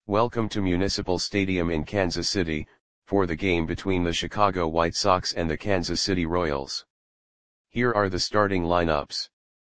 Welcome to Municipal Stadium in Kansas City, for the game between the Chicago White Sox and the Kansas City Royals. Here are the starting lineups.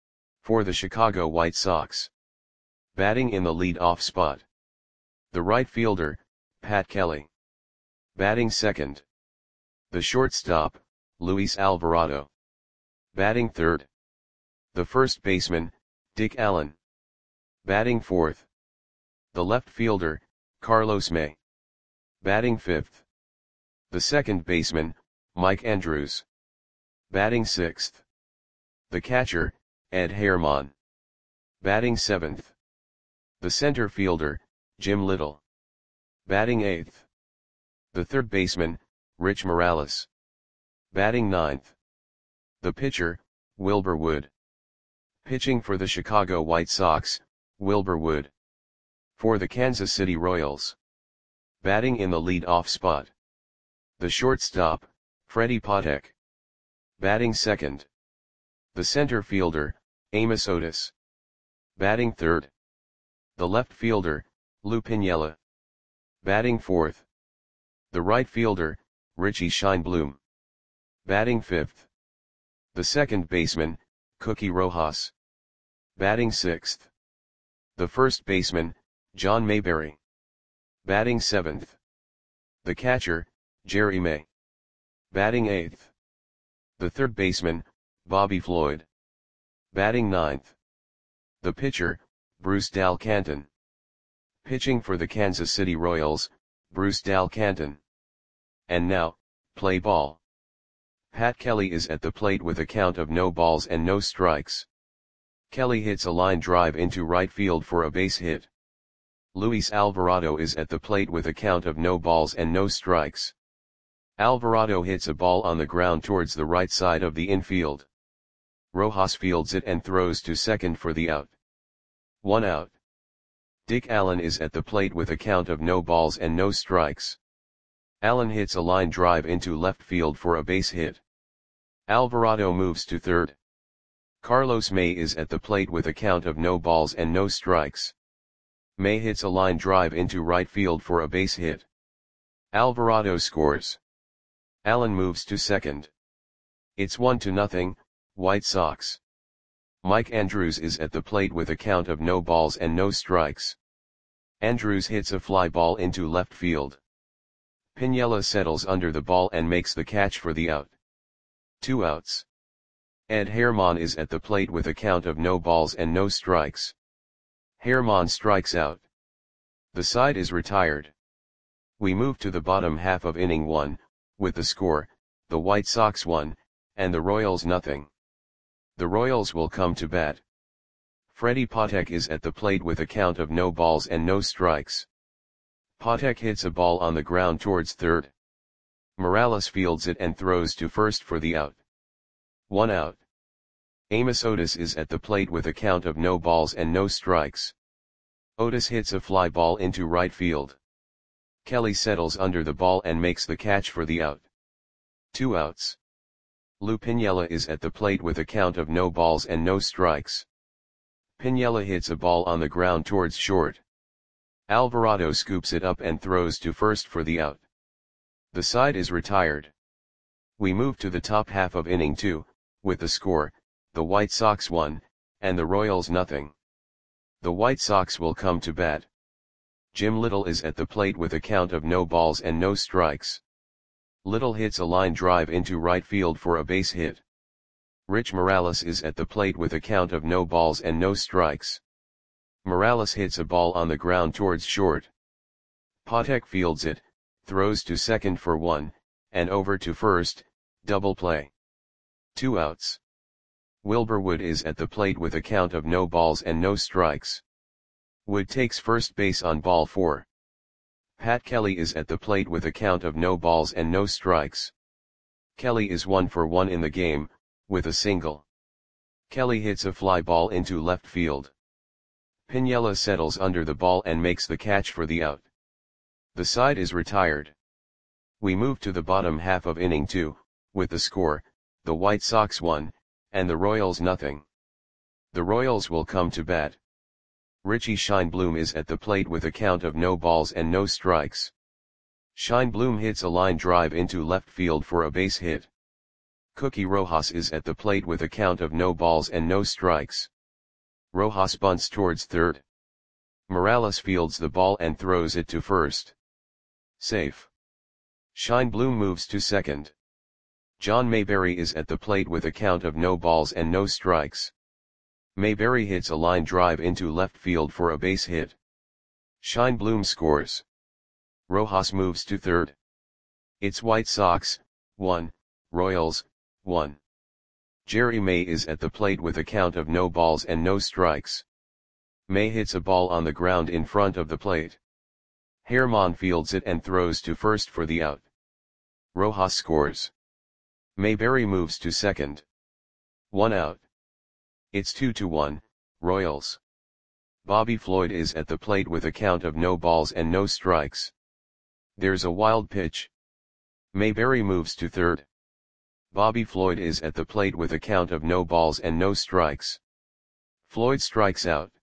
For the Chicago White Sox. Batting in the lead-off spot. The right fielder, Pat Kelly. Batting second. The shortstop, Luis Alvarado. Batting third. The first baseman, Dick Allen. Batting fourth. The left fielder, Carlos May. Batting fifth. The second baseman, Mike Andrews. Batting sixth. The catcher, Ed Herman. Batting seventh. The center fielder, Jim Little. Batting eighth. The third baseman, Rich Morales. Batting ninth. The pitcher, Wilbur Wood. Pitching for the Chicago White Sox, Wilbur Wood. For the Kansas City Royals. Batting in the lead-off spot. The shortstop, Freddie Patek. Batting second. The center fielder, Amos Otis. Batting third. The left fielder, Lou Piniella. Batting fourth. The right fielder, Richie Scheinblum. Batting fifth. The second baseman, Cookie Rojas. Batting sixth. The first baseman, John Mayberry. Batting seventh. The catcher, Jerry May. Batting eighth. The third baseman, Bobby Floyd. Batting ninth. The pitcher, Bruce Dal Canton. Pitching for the Kansas City Royals, Bruce Dal Canton. And now, play ball. Pat Kelly is at the plate with a count of no balls and no strikes. Kelly hits a line drive into right field for a base hit. Luis Alvarado is at the plate with a count of no balls and no strikes. Alvarado hits a ball on the ground towards the right side of the infield. Rojas fields it and throws to second for the out. 1 out. Dick Allen is at the plate with a count of no balls and no strikes. Allen hits a line drive into left field for a base hit. Alvarado moves to third. Carlos May is at the plate with a count of no balls and no strikes. May hits a line drive into right field for a base hit. Alvarado scores. Allen moves to second. It's 1-0, White Sox. Mike Andrews is at the plate with a count of no balls and no strikes. Andrews hits a fly ball into left field. Piniella settles under the ball and makes the catch for the out. 2 outs. Ed Herman is at the plate with a count of no balls and no strikes. Herman strikes out. The side is retired. We move to the bottom half of inning 1, with the score, the White Sox 1, and the Royals nothing. The Royals will come to bat. Freddie Patek is at the plate with a count of no balls and no strikes. Patek hits a ball on the ground towards third. Morales fields it and throws to first for the out. 1 out. Amos Otis is at the plate with a count of no balls and no strikes. Otis hits a fly ball into right field. Kelly settles under the ball and makes the catch for the out. 2 outs. Lou Piniella is at the plate with a count of no balls and no strikes. Piniella hits a ball on the ground towards short. Alvarado scoops it up and throws to first for the out. The side is retired. We move to the top half of inning 2, with the score, the White Sox 1, and the Royals nothing. The White Sox will come to bat. Jim Little is at the plate with a count of no balls and no strikes. Little hits a line drive into right field for a base hit. Rich Morales is at the plate with a count of no balls and no strikes. Morales hits a ball on the ground towards short. Patek fields it, throws to second for 1, and over to first, double play. 2 outs. Wilbur Wood is at the plate with a count of no balls and no strikes. Wood takes first base on ball 4. Pat Kelly is at the plate with a count of no balls and no strikes. Kelly is 1 for 1 in the game, with a single. Kelly hits a fly ball into left field. Piniella settles under the ball and makes the catch for the out. The side is retired. We move to the bottom half of inning 2, with the score, the White Sox 1, and the Royals nothing. The Royals will come to bat. Richie Scheinblum is at the plate with a count of no balls and no strikes. Scheinblum hits a line drive into left field for a base hit. Cookie Rojas is at the plate with a count of no balls and no strikes. Rojas bunts towards third. Morales fields the ball and throws it to first. Safe. Scheinblum moves to second. John Mayberry is at the plate with a count of no balls and no strikes. Mayberry hits a line drive into left field for a base hit. Scheinblum scores. Rojas moves to third. It's White Sox, 1, Royals, 1. Jerry May is at the plate with a count of no balls and no strikes. May hits a ball on the ground in front of the plate. Herman fields it and throws to first for the out. Rojas scores. Mayberry moves to second. 1 out. It's 2-1, Royals. Bobby Floyd is at the plate with a count of no balls and no strikes. There's a wild pitch. Mayberry moves to third. Bobby Floyd is at the plate with a count of no balls and no strikes. Floyd strikes out.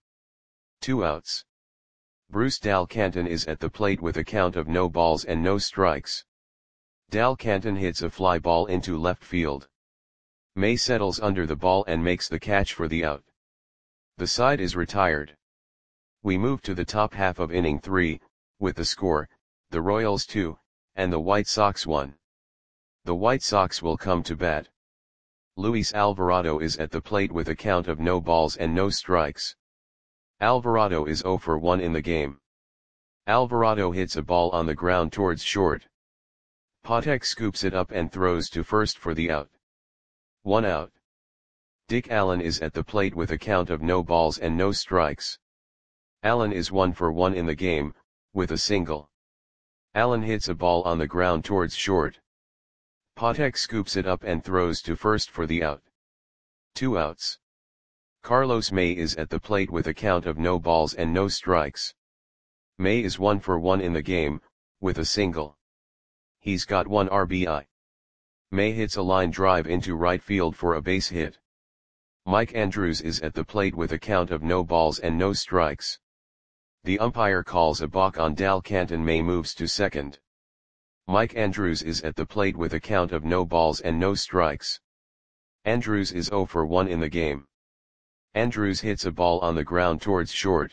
2 outs. Bruce Dal Canton is at the plate with a count of no balls and no strikes. Dal Canton hits a fly ball into left field. May settles under the ball and makes the catch for the out. The side is retired. We move to the top half of inning 3, with the score, the Royals 2, and the White Sox 1. The White Sox will come to bat. Luis Alvarado is at the plate with a count of no balls and no strikes. Alvarado is 0 for 1 in the game. Alvarado hits a ball on the ground towards short. Patek scoops it up and throws to first for the out. 1 out. Dick Allen is at the plate with a count of no balls and no strikes. Allen is 1 for 1 in the game, with a single. Allen hits a ball on the ground towards short. Patek scoops it up and throws to first for the out. 2 outs. Carlos May is at the plate with a count of no balls and no strikes. May is 1 for 1 in the game, with a single. He's got 1 RBI. May hits a line drive into right field for a base hit. Mike Andrews is at the plate with a count of no balls and no strikes. The umpire calls a balk on Dal Canton. May moves to second. Mike Andrews is at the plate with a count of no balls and no strikes. Andrews is 0 for 1 in the game. Andrews hits a ball on the ground towards short.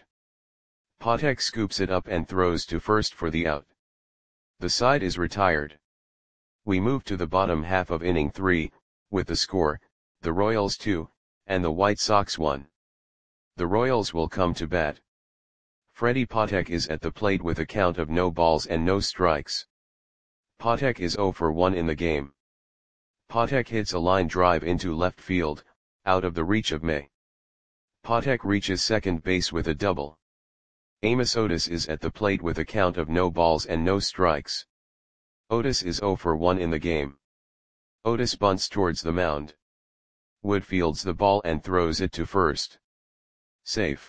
Patek scoops it up and throws to first for the out. The side is retired. We move to the bottom half of inning 3, with the score, the Royals 2, and the White Sox 1. The Royals will come to bat. Freddie Patek is at the plate with a count of no balls and no strikes. Patek is 0 for 1 in the game. Patek hits a line drive into left field, out of the reach of May. Patek reaches second base with a double. Amos Otis is at the plate with a count of no balls and no strikes. Otis is 0 for 1 in the game. Otis bunts towards the mound. Wood fields the ball and throws it to first. Safe.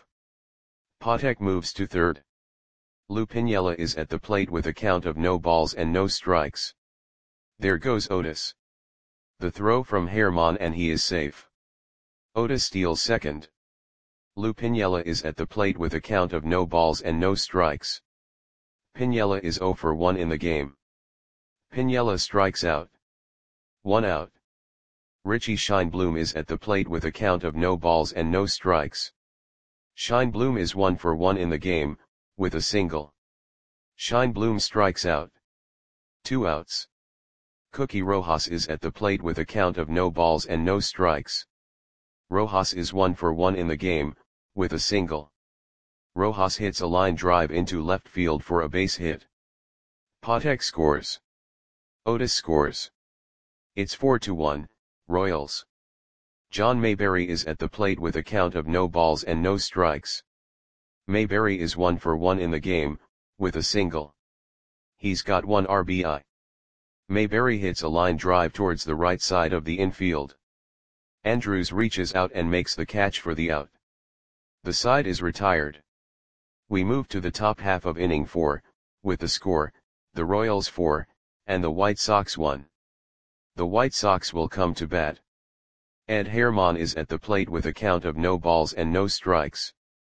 Patek moves to third. Lou Piniella is at the plate with a count of no balls and no strikes. There goes Otis. The throw from Herman and he is safe. Otis steals second. Lou Piniella is at the plate with a count of no balls and no strikes. Piniella is 0 for 1 in the game. Piniella strikes out. 1 out. Richie Scheinblum is at the plate with a count of no balls and no strikes. Scheinblum is 1 for 1 in the game, with a single. Scheinblum strikes out. 2 outs. Cookie Rojas is at the plate with a count of no balls and no strikes. Rojas is 1 for 1 in the game, with a single. Rojas hits a line drive into left field for a base hit. Patek scores. Otis scores. It's 4-1, Royals. John Mayberry is at the plate with a count of no balls and no strikes. Mayberry is 1 for 1 in the game, with a single. He's got 1 RBI. Mayberry hits a line drive towards the right side of the infield. Andrews reaches out and makes the catch for the out. The side is retired. We move to the top half of inning 4, with the score, the Royals 4, and the White Sox 1. The White Sox will come to bat. Ed Herman is at the plate with a count of no balls and no strikes.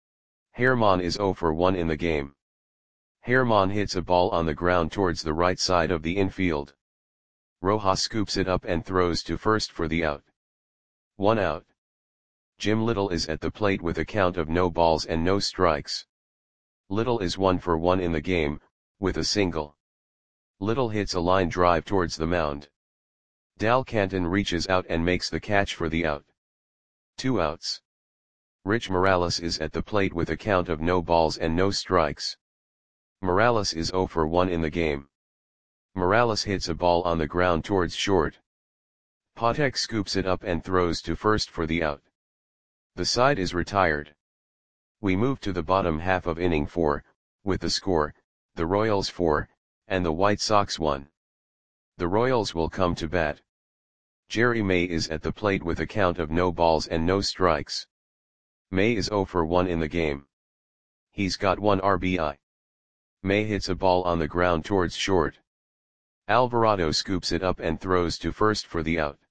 Herman is 0 for 1 in the game. Herman hits a ball on the ground towards the right side of the infield. Rojas scoops it up and throws to first for the out. 1 out. Jim Little is at the plate with a count of no balls and no strikes. Little is 1 for 1 in the game, with a single. Little hits a line drive towards the mound. Dal Canton reaches out and makes the catch for the out. 2 outs. Rich Morales is at the plate with a count of no balls and no strikes. Morales is 0 for 1 in the game. Morales hits a ball on the ground towards short. Patek scoops it up and throws to first for the out. The side is retired. We move to the bottom half of inning 4, with the score, the Royals 4, and the White Sox 1. The Royals will come to bat. Jerry May is at the plate with a count of no balls and no strikes. May is 0 for 1 in the game. He's got 1 RBI. May hits a ball on the ground towards short. Alvarado scoops it up and throws to first for the out.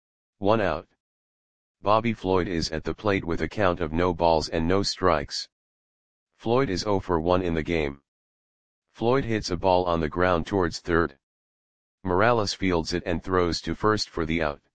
1 out. Bobby Floyd is at the plate with a count of no balls and no strikes. Floyd is 0 for 1 in the game. Floyd hits a ball on the ground towards third. Morales fields it and throws to first for the out.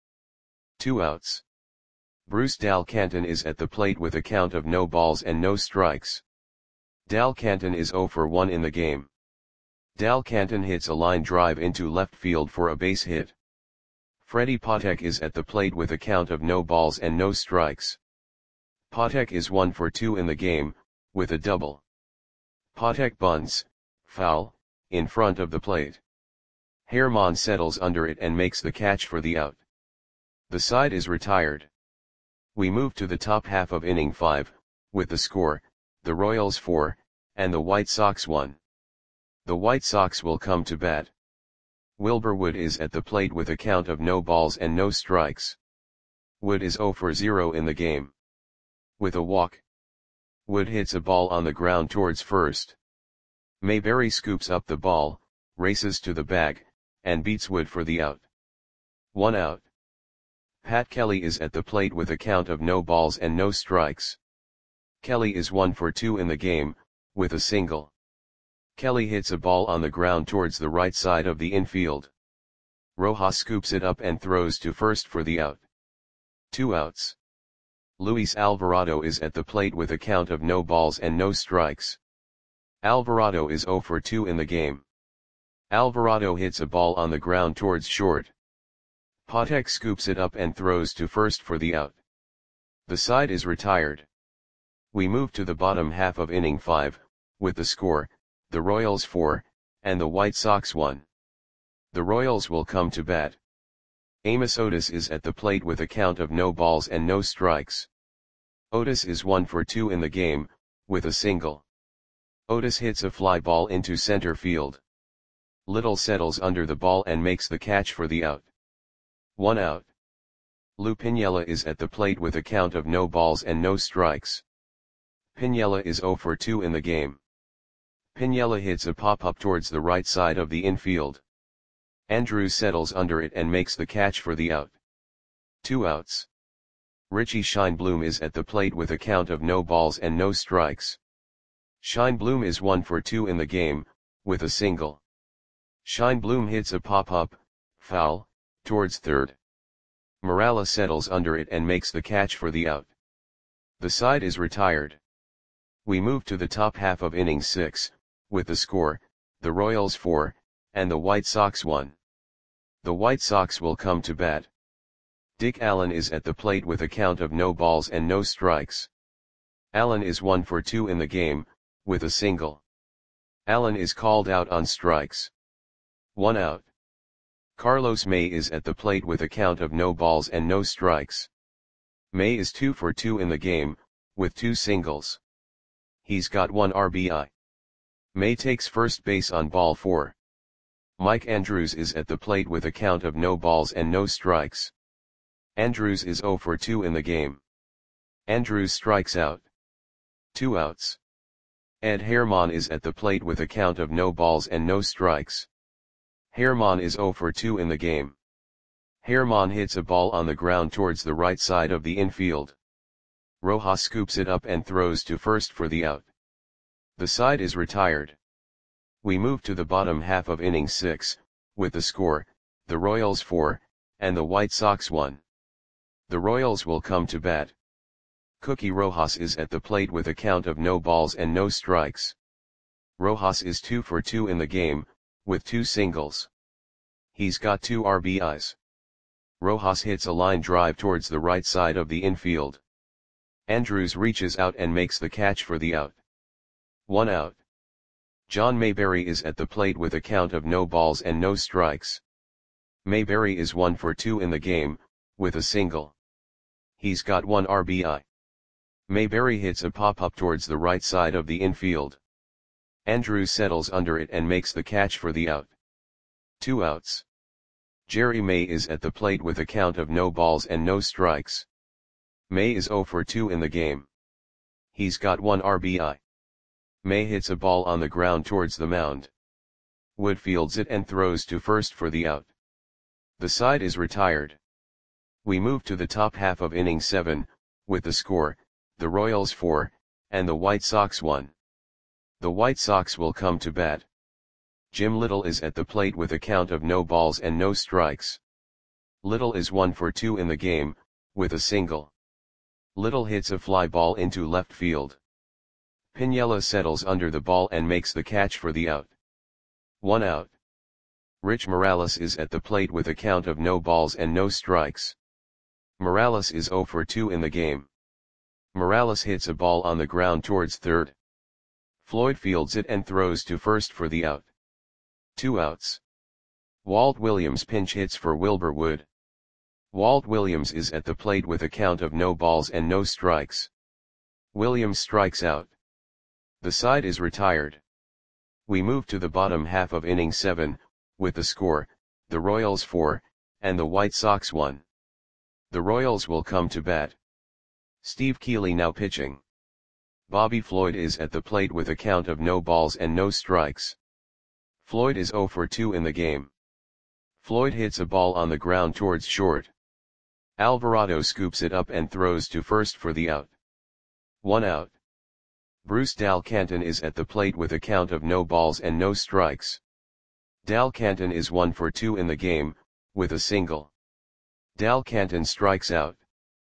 2 outs. Bruce Dal Canton is at the plate with a count of no balls and no strikes. Dal Canton is 0 for 1 in the game. Dal Canton hits a line drive into left field for a base hit. Freddie Patek is at the plate with a count of no balls and no strikes. Patek is 1 for 2 in the game, with a double. Patek bunts, foul, in front of the plate. Herman settles under it and makes the catch for the out. The side is retired. We move to the top half of inning 5, with the score, the Royals 4, and the White Sox 1. The White Sox will come to bat. Wilbur Wood is at the plate with a count of no balls and no strikes. Wood is 0 for 0 in the game. With a walk. Wood hits a ball on the ground towards first. Mayberry scoops up the ball, races to the bag, and beats Wood for the out. 1 out. Pat Kelly is at the plate with a count of no balls and no strikes. Kelly is 1 for 2 in the game, with a single. Kelly hits a ball on the ground towards the right side of the infield. Rojas scoops it up and throws to first for the out. 2 outs. Luis Alvarado is at the plate with a count of no balls and no strikes. Alvarado is 0 for 2 in the game. Alvarado hits a ball on the ground towards short. Patek scoops it up and throws to first for the out. The side is retired. We move to the bottom half of inning 5, with the score, the Royals 4, and the White Sox 1. The Royals will come to bat. Amos Otis is at the plate with a count of no balls and no strikes. Otis is 1 for 2 in the game, with a single. Otis hits a fly ball into center field. Little settles under the ball and makes the catch for the out. 1 out. Lou Piniella is at the plate with a count of no balls and no strikes. Piniella is 0 for 2 in the game. Piniella hits a pop-up towards the right side of the infield. Andrews settles under it and makes the catch for the out. 2 outs. Richie Scheinblum is at the plate with a count of no balls and no strikes. Scheinblum is 1 for 2 in the game, with a single. Scheinblum hits a pop-up, foul, towards third. Morales settles under it and makes the catch for the out. The side is retired. We move to the top half of inning 6, with the score, the Royals 4, and the White Sox 1. The White Sox will come to bat. Dick Allen is at the plate with a count of no balls and no strikes. Allen is 1 for 2 in the game, with a single. Allen is called out on strikes. 1 out. Carlos May is at the plate with a count of no balls and no strikes. May is 2 for 2 in the game, with 2 singles. He's got 1 RBI. May takes first base on ball 4. Mike Andrews is at the plate with a count of no balls and no strikes. Andrews is 0 for 2 in the game. Andrews strikes out. 2 outs. Ed Herman is at the plate with a count of no balls and no strikes. Herman is 0 for 2 in the game. Herman hits a ball on the ground towards the right side of the infield. Rojas scoops it up and throws to first for the out. The side is retired. We move to the bottom half of inning 6, with the score, the Royals 4, and the White Sox 1. The Royals will come to bat. Cookie Rojas is at the plate with a count of no balls and no strikes. Rojas is 2 for 2 in the game, with 2 singles. He's got 2 RBIs. Rojas hits a line drive towards the right side of the infield. Andrews reaches out and makes the catch for the out. 1 out. John Mayberry is at the plate with a count of no balls and no strikes. Mayberry is 1 for 2 in the game, with a single. He's got 1 RBI. Mayberry hits a pop-up towards the right side of the infield. Andrews settles under it and makes the catch for the out. 2 outs. Jerry May is at the plate with a count of no balls and no strikes. May is 0 for 2 in the game. He's got 1 RBI. May hits a ball on the ground towards the mound. Wood fields it and throws to first for the out. The side is retired. We move to the top half of inning 7, with the score, the Royals 4, and the White Sox 1. The White Sox will come to bat. Jim Little is at the plate with a count of no balls and no strikes. Little is 1 for 2 in the game, with a single. Little hits a fly ball into left field. Piniella settles under the ball and makes the catch for the out. 1 out. Rich Morales is at the plate with a count of no balls and no strikes. Morales is 0 for 2 in the game. Morales hits a ball on the ground towards third. Floyd fields it and throws to first for the out. 2 outs. Walt Williams pinch hits for Wilbur Wood. Walt Williams is at the plate with a count of no balls and no strikes. Williams strikes out. The side is retired. We move to the bottom half of inning 7, with the score, the Royals 4, and the White Sox 1. The Royals will come to bat. Steve Keeley now pitching. Bobby Floyd is at the plate with a count of no balls and no strikes. Floyd is 0 for 2 in the game. Floyd hits a ball on the ground towards short. Alvarado scoops it up and throws to first for the out. 1 out. Bruce Dal Canton is at the plate with a count of no balls and no strikes. Dal Canton is 1 for 2 in the game, with a single. Dal Canton strikes out.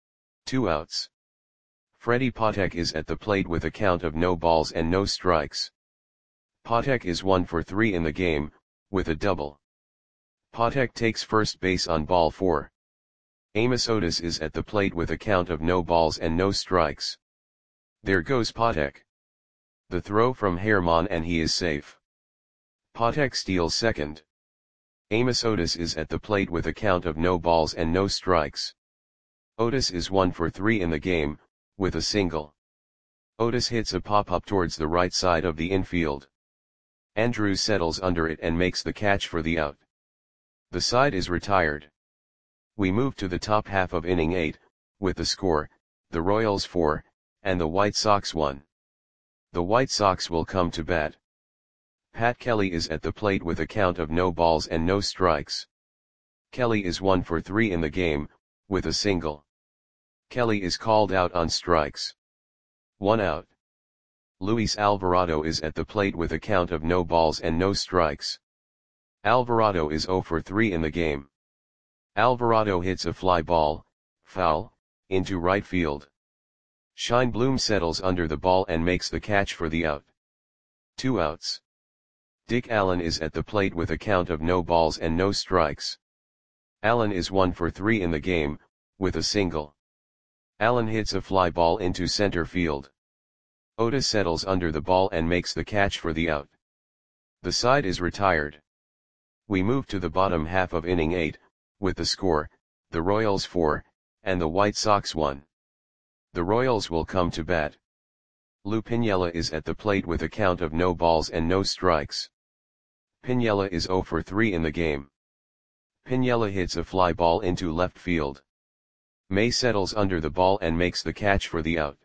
2 outs. Freddie Patek is at the plate with a count of no balls and no strikes. Patek is 1 for 3 in the game, with a double. Patek takes first base on ball 4. Amos Otis is at the plate with a count of no balls and no strikes. There goes Patek. The throw from Herman and he is safe. Patek steals second. Amos Otis is at the plate with a count of no balls and no strikes. Otis is 1 for 3 in the game, with a single. Otis hits a pop-up towards the right side of the infield. Andrews settles under it and makes the catch for the out. The side is retired. We move to the top half of inning 8, with the score, the Royals 4, and the White Sox 1. The White Sox will come to bat. Pat Kelly is at the plate with a count of no balls and no strikes. Kelly is 1 for 3 in the game, with a single. Kelly is called out on strikes. 1 out. Luis Alvarado is at the plate with a count of no balls and no strikes. Alvarado is 0 for 3 in the game. Alvarado hits a fly ball, foul, into right field. Scheinblum settles under the ball and makes the catch for the out. 2 outs. Dick Allen is at the plate with a count of no balls and no strikes. Allen is 1 for 3 in the game, with a single. Allen hits a fly ball into center field. Otis settles under the ball and makes the catch for the out. The side is retired. We move to the bottom half of inning 8, with the score, the Royals 4, and the White Sox 1. The Royals will come to bat. Lou Piniella is at the plate with a count of no balls and no strikes. Piniella is 0 for 3 in the game. Piniella hits a fly ball into left field. May settles under the ball and makes the catch for the out.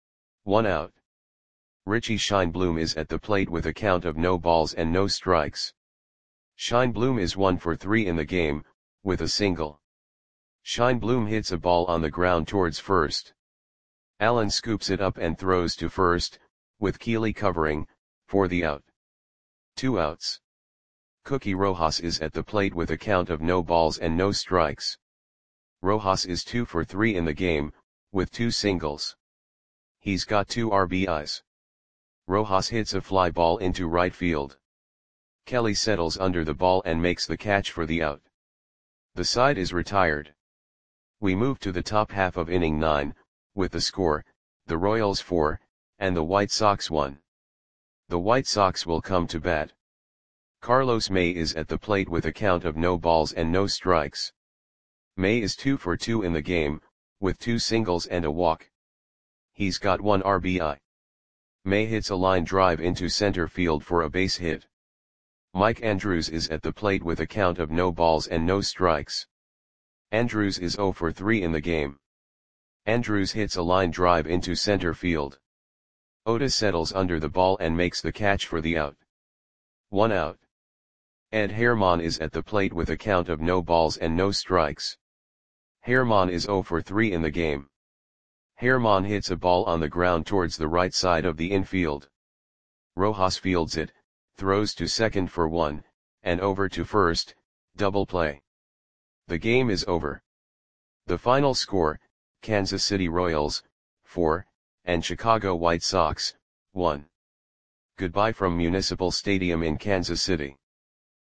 1 out. Richie Scheinblum is at the plate with a count of no balls and no strikes. Scheinblum is 1 for 3 in the game, with a single. Scheinblum hits a ball on the ground towards first. Allen scoops it up and throws to first, with Keely covering, for the out. 2 outs. Cookie Rojas is at the plate with a count of no balls and no strikes. Rojas is 2 for 3 in the game, with 2 singles. He's got 2 RBIs. Rojas hits a fly ball into right field. Kelly settles under the ball and makes the catch for the out. The side is retired. We move to the top half of inning 9, with the score, the Royals 4, and the White Sox 1. The White Sox will come to bat. Carlos May is at the plate with a count of no balls and no strikes. May is 2 for 2 in the game, with 2 singles and a walk. He's got 1 RBI. May hits a line drive into center field for a base hit. Mike Andrews is at the plate with a count of no balls and no strikes. Andrews is 0 for 3 in the game. Andrews hits a line drive into center field. Otis settles under the ball and makes the catch for the out. 1 out. Ed Herman is at the plate with a count of no balls and no strikes. Herman is 0 for 3 in the game. Herman hits a ball on the ground towards the right side of the infield. Rojas fields it, throws to second for 1, and over to first, double play. The game is over. The final score, Kansas City Royals, 4, and Chicago White Sox, 1. Goodbye from Municipal Stadium in Kansas City.